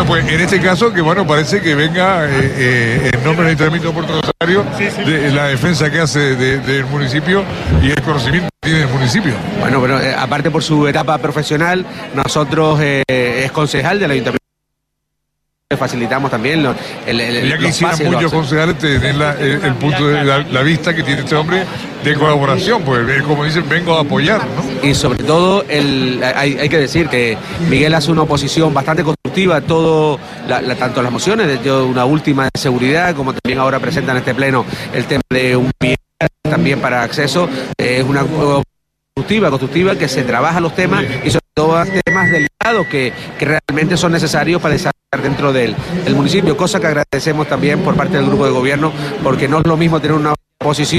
Bueno, pues en este caso, que bueno, parece que venga en nombre del Ayuntamiento de Puerto Rosario, de la defensa que hace del municipio y el conocimiento que tiene el municipio. Bueno, pero aparte por su etapa profesional, nosotros es concejal del Ayuntamiento. Facilitamos también ya que hicieran muchos concejales tener el punto de la vista que tiene este hombre de colaboración, pues como dicen, vengo a apoyar, ¿no? Y sobre todo hay que decir que Miguel hace una oposición bastante constructiva a todo, tanto las mociones, de una última de seguridad, como también ahora presenta en este pleno el tema de un pie también para acceso, es una constructiva que se trabaja los temas y sobre todo temas delicados que realmente son necesarios para desarrollar dentro del municipio, cosa que agradecemos también por parte del grupo de gobierno, porque no es lo mismo tener una oposición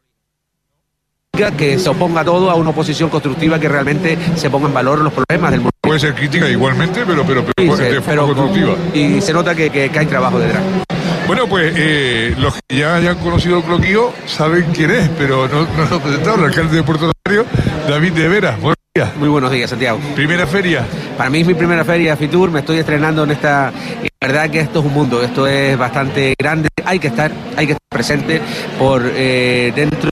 que se oponga a todo a una oposición constructiva que realmente se ponga en valor los problemas del municipio. Puede ser crítica igualmente, pero de forma constructiva. Y se nota que hay trabajo detrás. Bueno, pues los que ya hayan conocido Cloquío saben quién es, pero no lo presentaron, el alcalde de Puerto Rosario, David de Veras. Buenos días. Muy buenos días, Santiago. ¿Primera feria? Para mí es mi primera feria Fitur, me estoy estrenando en esta... Y la verdad que esto es un mundo, esto es bastante grande, hay que estar presente por dentro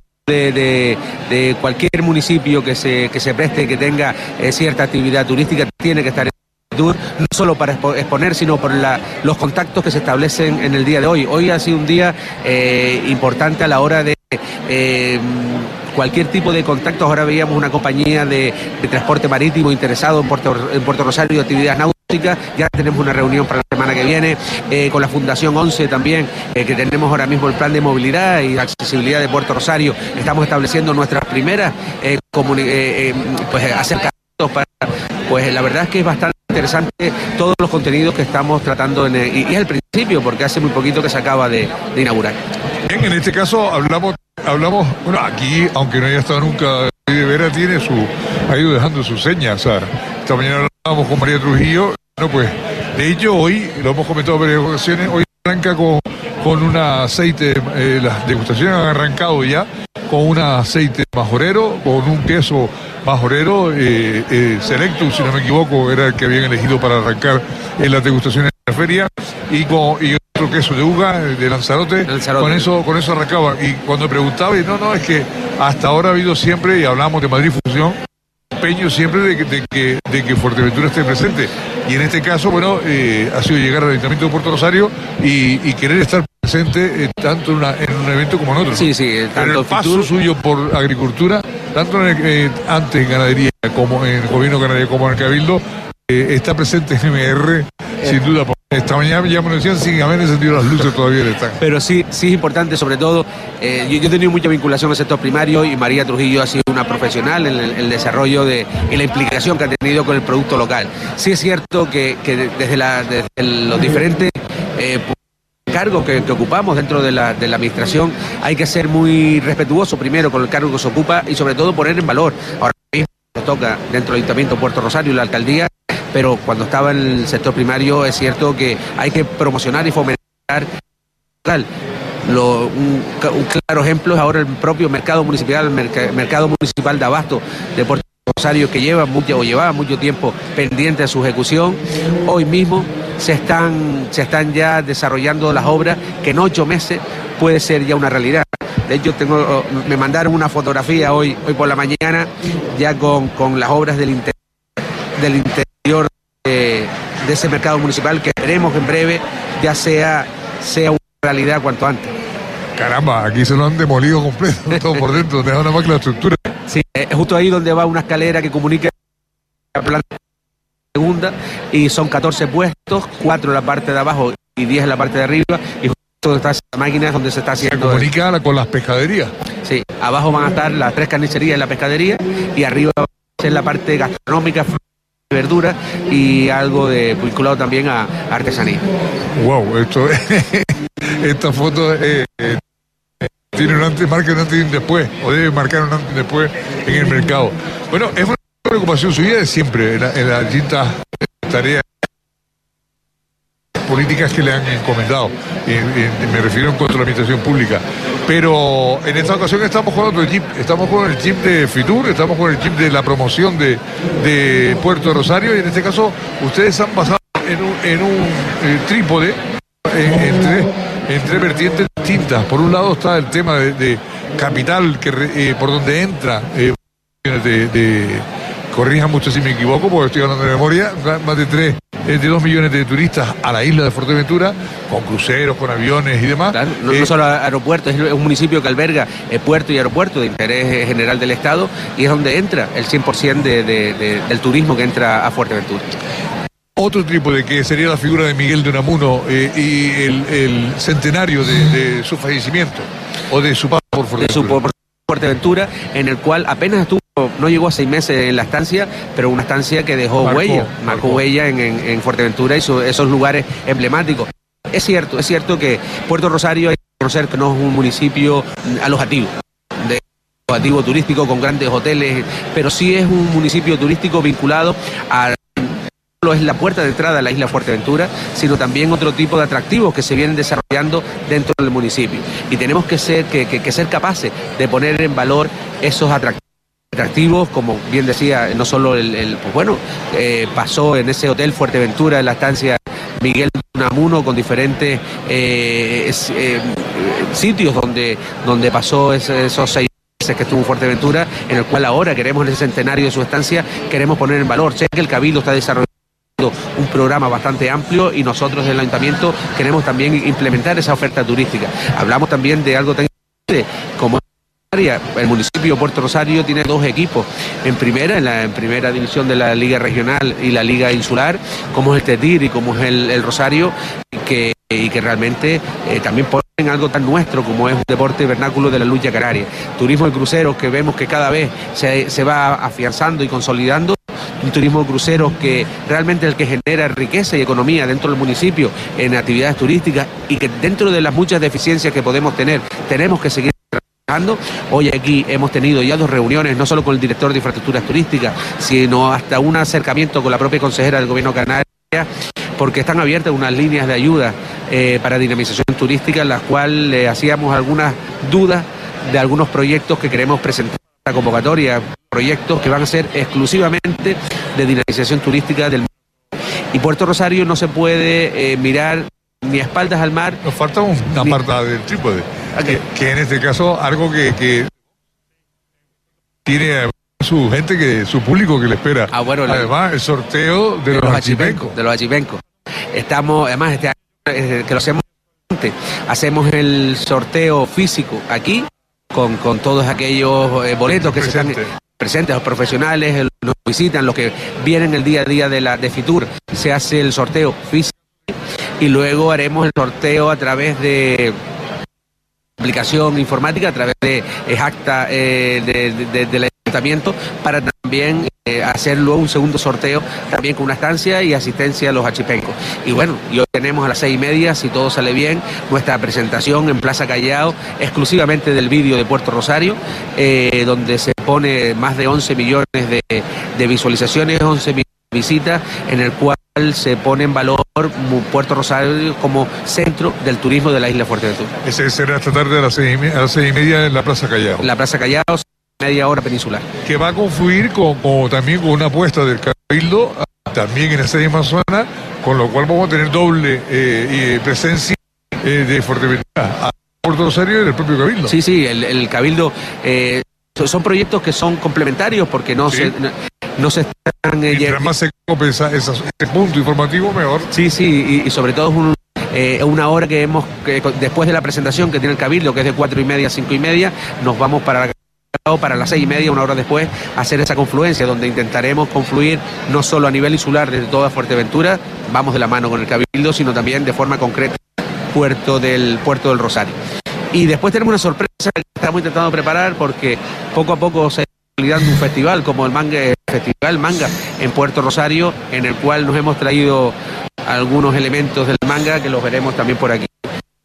de cualquier municipio que se preste, que tenga cierta actividad turística, tiene que estar en Fitur, no solo para exponer, sino por los contactos que se establecen en el día de hoy. Hoy ha sido un día importante a la hora de cualquier tipo de contactos. Ahora veíamos una compañía de transporte marítimo interesado en Puerto Rosario de actividades náuticas. Ya tenemos una reunión para la semana que viene con la Fundación 11 también, que tenemos ahora mismo el plan de movilidad y accesibilidad de Puerto Rosario. Estamos estableciendo nuestras primeras acercamientos para... Pues la verdad es que es bastante interesante todos los contenidos que estamos tratando y es el principio, porque hace muy poquito que se acaba de inaugurar. Bien, en este caso hablamos, bueno, aquí, aunque no haya estado nunca, de Vera ha ido dejando sus señas. O sea, esta mañana hablábamos con María Trujillo, bueno, pues, de hecho, hoy, lo hemos comentado en varias ocasiones, hoy arranca con un aceite, las degustaciones han arrancado ya, con un aceite majorero, con un queso majorero, Selectus, si no me equivoco, era el que habían elegido para arrancar en las degustaciones de la feria, y otro queso de uva, de Lanzarote. Con eso arrancaba. Y cuando preguntaba, no, es que hasta ahora ha habido siempre, y hablamos de Madrid Fusión, empeño siempre de que Fuerteventura esté presente. Y en este caso, bueno, ha sido llegar al Ayuntamiento de Puerto Rosario y querer estar presente tanto en un evento como en otro. Sí, tanto el paso suyo por agricultura, tanto antes en ganadería como en el gobierno canario como en el Cabildo, está presente en MR, sin duda. Esta mañana ya me lo decían sin haber encendido las luces todavía están. Pero sí es importante, sobre todo, yo he tenido mucha vinculación al sector primario y María Trujillo ha sido una profesional en el desarrollo y la implicación que ha tenido con el producto local. Sí es cierto que desde los diferentes cargos que ocupamos dentro de la administración hay que ser muy respetuoso primero con el cargo que se ocupa y sobre todo poner en valor. Ahora mismo nos toca dentro del Ayuntamiento de Puerto Rosario y la alcaldía, pero cuando estaba en el sector primario es cierto que hay que promocionar y fomentar. Un claro ejemplo es ahora el propio mercado municipal, mercado municipal de abasto de Puerto Rosario, que llevaba mucho tiempo pendiente de su ejecución. Hoy mismo se están ya desarrollando las obras que en 8 meses puede ser ya una realidad. De hecho, me mandaron una fotografía hoy por la mañana ya con las obras del interior de ese mercado municipal, que esperemos que en breve ya sea una realidad cuanto antes. Caramba, aquí se lo han demolido completo, todo por dentro, deja una más la estructura. Sí, es justo ahí donde va una escalera que comunica la planta segunda, y son 14 puestos, 4 en la parte de abajo y 10 en la parte de arriba, y justo donde está esa máquina es donde se está haciendo. ¿Se comunica con las pescaderías? Sí, abajo van a estar las 3 carnicerías y la pescadería, y arriba va a ser la parte gastronómica, verdura y algo vinculado también a artesanía. Wow, esta foto tiene marca un antes y un después, o debe marcar un antes y un después en el mercado. Bueno, es una preocupación suya de siempre en las distintas tareas políticas que le han encomendado, me refiero en cuanto a la administración pública, pero en esta ocasión estamos con otro chip, estamos con el chip de Fitur, estamos con el chip de la promoción de Puerto Rosario, y en este caso ustedes han basado trípode entre vertientes distintas. Por un lado está el tema de capital, por donde entra, corrija mucho si me equivoco, porque estoy hablando de memoria, más de 2 millones de turistas a la isla de Fuerteventura, con cruceros, con aviones y demás. Claro, no solo aeropuertos, es un municipio que alberga puerto y aeropuerto de interés general del Estado, y es donde entra el 100% del turismo que entra a Fuerteventura. Otro trípode que sería la figura de Miguel de Unamuno y el centenario de su fallecimiento o de su paso por Fuerteventura. Fuerteventura, en el cual apenas estuvo, no llegó a 6 meses en la estancia, pero una estancia que dejó marcó huella en Fuerteventura y esos lugares emblemáticos. Es cierto que Puerto Rosario hay que reconocer que no es un municipio alojativo turístico con grandes hoteles, pero sí es un municipio turístico vinculado a es la puerta de entrada a la isla Fuerteventura, sino también otro tipo de atractivos que se vienen desarrollando dentro del municipio. Y tenemos que ser capaces de poner en valor esos atractivos, como bien decía, no solo pasó en ese hotel Fuerteventura, en la estancia Miguel de Unamuno, con diferentes sitios donde pasó esos 6 meses que estuvo en Fuerteventura, en el cual ahora queremos, en ese centenario de su estancia, queremos poner en valor. Sé que el Cabildo está desarrollando un programa bastante amplio y nosotros del Ayuntamiento queremos también implementar esa oferta turística. Hablamos también de algo tan importante como el municipio de Puerto Rosario tiene 2 equipos en primera división de la Liga Regional y la Liga Insular, como es el Tetir y como es el Rosario, y que realmente también ponen algo tan nuestro como es un deporte vernáculo de la lucha canaria. Turismo de cruceros que vemos que cada vez se va afianzando y consolidando. Un turismo de cruceros que realmente es el que genera riqueza y economía dentro del municipio en actividades turísticas, y que dentro de las muchas deficiencias que podemos tener, tenemos que seguir trabajando. Hoy aquí hemos tenido ya 2 reuniones, no solo con el director de infraestructuras turísticas, sino hasta un acercamiento con la propia consejera del gobierno canario, porque están abiertas unas líneas de ayuda para dinamización turística, en las cuales le hacíamos algunas dudas de algunos proyectos que queremos presentar a la convocatoria, proyectos que van a ser exclusivamente de dinamización turística del mundo. Y Puerto Rosario no se puede mirar ni a espaldas al mar. Nos falta una parte del trípode, que en este caso algo que tiene su gente, su público que le espera. Además, el sorteo de los achipencos. De los achipencos. Estamos, además, este año, que lo hacemos el sorteo físico aquí, con todos aquellos boletos que se están presentes, los profesionales, nos visitan, los que vienen el día a día de Fitur. Se hace el sorteo físico y luego haremos el sorteo a través de aplicación informática, a través de acta del Ayuntamiento, para también hacer luego un segundo sorteo también con una estancia y asistencia a los achipencos. Y bueno, y hoy tenemos a las 6:30, si todo sale bien, nuestra presentación en Plaza Callao, exclusivamente del vídeo de Puerto Rosario, donde se pone más de 11 millones de visualizaciones, 11 millones de visitas, en el cual se pone en valor Puerto Rosario como centro del turismo de la isla Fuerteventura. Ese será esta tarde a las 6:30 en la Plaza Callao. La Plaza Callao, media hora peninsular. Que va a confluir también con una apuesta del Cabildo, también en esa misma zona, con lo cual vamos a tener doble presencia de Fuerteventura, a Puerto Rosario y del propio Cabildo. Sí, el Cabildo, son proyectos que son complementarios porque no se están... Mientras más se compensa ese punto informativo, mejor. Sí, y sobre todo es una hora que después de la presentación que tiene el Cabildo, que es de 4:30 a 5:30, nos vamos para las 6:30, una hora después, hacer esa confluencia, donde intentaremos confluir no solo a nivel insular desde toda Fuerteventura, vamos de la mano con el Cabildo, sino también de forma concreta Puerto del Rosario. Y después tenemos una sorpresa que estamos intentando preparar, porque poco a poco se está consolidando un festival como el Festival Manga en Puerto Rosario, en el cual nos hemos traído algunos elementos del manga que los veremos también por aquí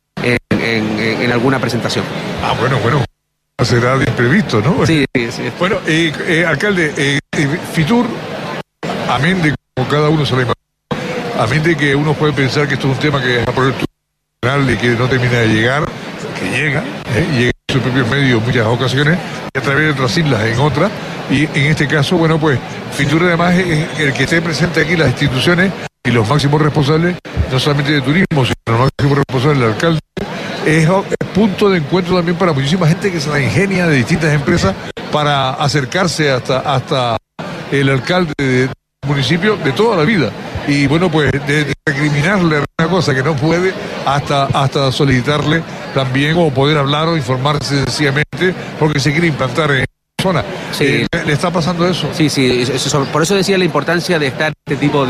en alguna presentación. Bueno. Será de imprevisto, ¿no? Sí. Bueno, alcalde, Fitur, amén de como cada uno se lo imagina, amén de que uno puede pensar que esto es un tema que es a poder y que no termina de llegar, que llega en sus propios medios en muchas ocasiones, y a través de otras islas en otras, y en este caso, bueno, pues Fitur además es el que esté presente aquí, las instituciones, y los máximos responsables, no solamente de turismo, sino los máximos responsables del alcalde, es punto de encuentro también para muchísima gente que se la ingenia de distintas empresas para acercarse hasta el alcalde del municipio de toda la vida. Y bueno, pues de recriminarle alguna cosa que no puede hasta solicitarle también o poder hablar o informarse sencillamente porque se quiere implantar en zona. Sí. ¿Le está pasando eso? Sí, por eso decía la importancia de estar este tipo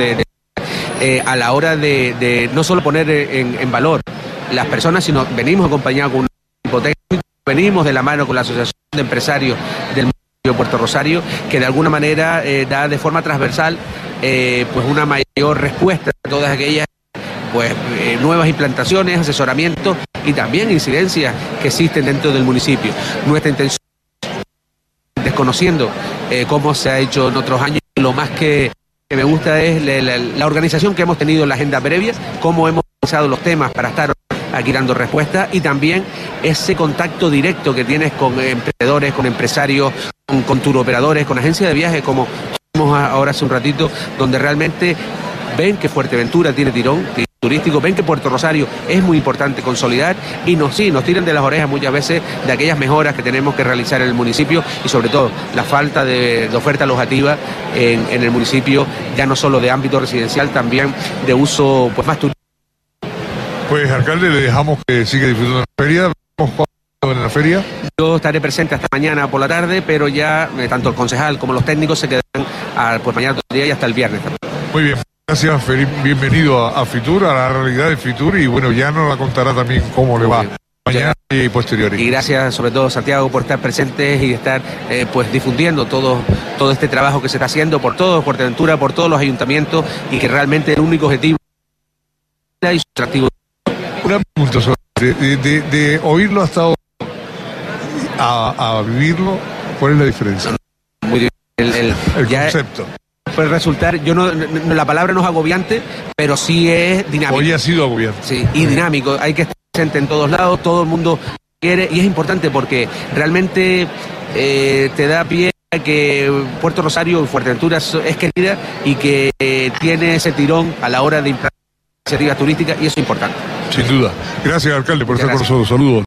a la hora de no solo poner en valor las personas, sino venimos acompañados con un equipo técnico, venimos de la mano con la Asociación de Empresarios del municipio de Puerto Rosario, que de alguna manera da de forma transversal pues una mayor respuesta a todas aquellas nuevas implantaciones, asesoramientos y también incidencias que existen dentro del municipio. Nuestra intención, desconociendo cómo se ha hecho en otros años, lo más que me gusta es la organización que hemos tenido en la agenda previa, cómo hemos pensado los temas para estar aquí dando respuesta y también ese contacto directo que tienes con emprendedores, con empresarios, con turoperadores, con agencias de viajes, como vimos ahora hace un ratito, donde realmente ven que Fuerteventura tiene tirón turístico, ven que Puerto Rosario es muy importante consolidar y nos tiran de las orejas muchas veces de aquellas mejoras que tenemos que realizar en el municipio y sobre todo la falta de oferta alojativa en el municipio, ya no solo de ámbito residencial, también de uso pues más turístico. Pues alcalde, le dejamos que siga disfrutando de la feria. ¿Vamos en la feria? Yo estaré presente hasta mañana por la tarde, pero ya tanto el concejal como los técnicos se quedarán pues mañana todo el día y hasta el viernes también. Muy bien, gracias, bienvenido a Fitur, a la realidad de Fitur, y bueno, ya nos la contará también cómo le va mañana y posteriores. Y gracias sobre todo, Santiago, por estar presentes y estar pues difundiendo todo este trabajo que se está haciendo por todo Fuerteventura, por todos los ayuntamientos, y que realmente el único objetivo y su atractivo. Una pregunta sobre de oírlo hasta ahora a vivirlo, ¿cuál es la diferencia? Muy el concepto. Puede resultar, la palabra no es agobiante, pero sí es dinámico. Hoy ha sido agobiante. Sí, y dinámico. Hay que estar presente en todos lados, todo el mundo quiere, y es importante porque realmente te da pie a que Puerto Rosario y Fuerteventura es querida y que tiene ese tirón a la hora de implantar iniciativas turísticas, y eso es importante. Sin duda. Gracias, alcalde, por estar con nosotros. Saludos.